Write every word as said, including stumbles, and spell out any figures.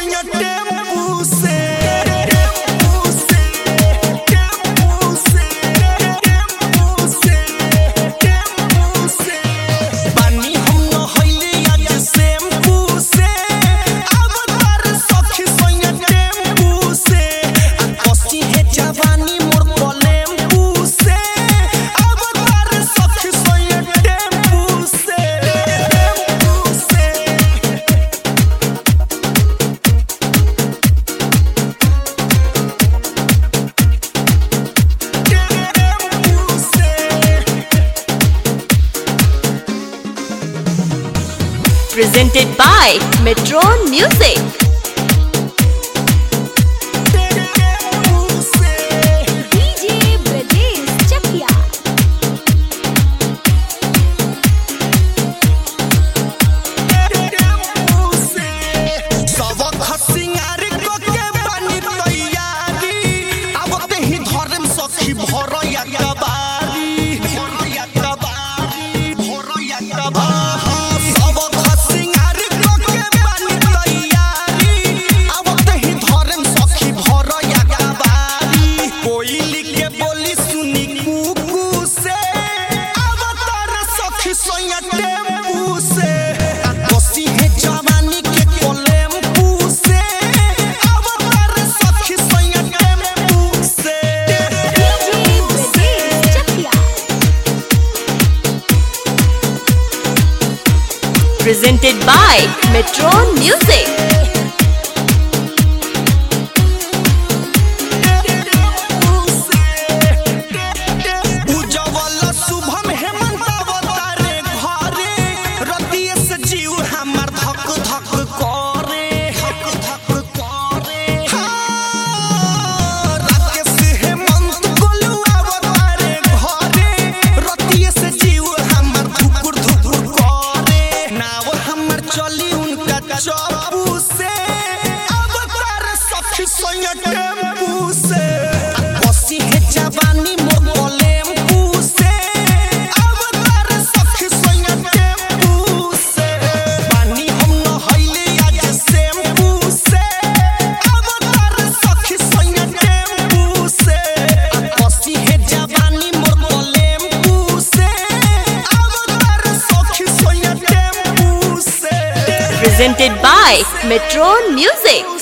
सोया tempo से Presented by Metron Music. Presented by Metron Music. चप्पू से अवतार सखी सोया टेम्पू से बसी है जवानी मोर टेम्पू से अवतार सखी सोया टेम्पू से पानी हम न हइले आज शैम्पू से अवतार सखी सोया टेम्पू से बसी है जवानी मोर टेम्पू से अवतार सखी सोया टेम्पू से Presented by Metron Music.